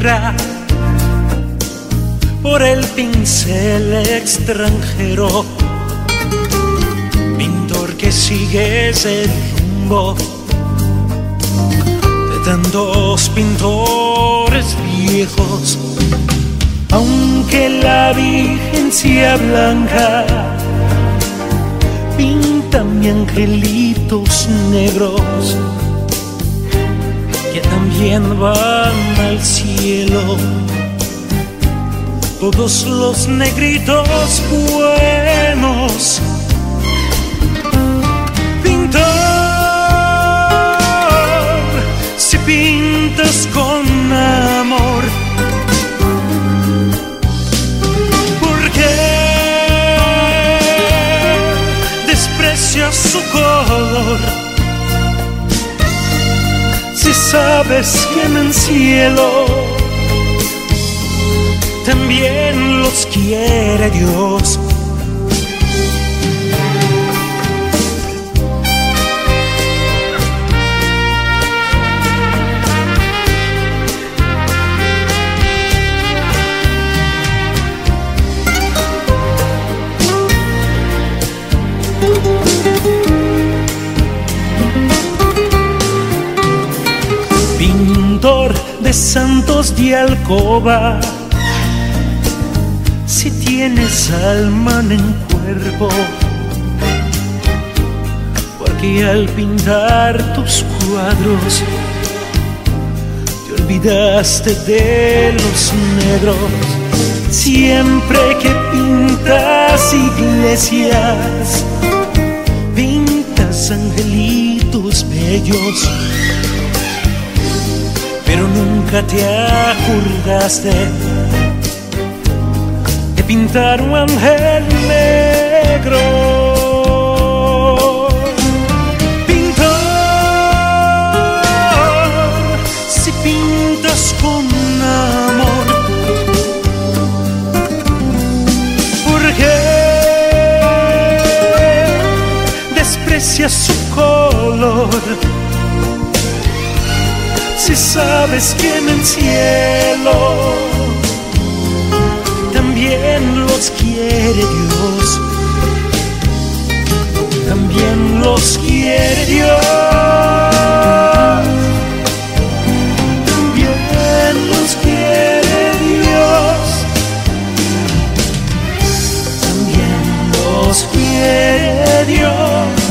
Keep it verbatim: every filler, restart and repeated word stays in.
tierra por el pincel extranjero, pintor que sigues el rumbo de tantos pintores viejos. Aunque la Virgen sea blanca, píntame angelitos negros que también van al cielo. Todos los negritos buenos. Pintor, si pintas con amor, ¿por qué desprecias su color? Si sabes que en el cielo también los quiere Dios. Pintor de santos de alcoba, si tienes alma en cuerpo, porque al pintar tus cuadros te olvidaste de los negros. Siempre que pintas iglesias, pintas angelitos bellos, pero nunca te acordaste de pintar un ángel negro. Pintor, si pintas con amor, ¿por qué desprecias su color? Si sabes que en el cielo también los quiere Dios, también los quiere Dios, también los quiere Dios, también los quiere Dios.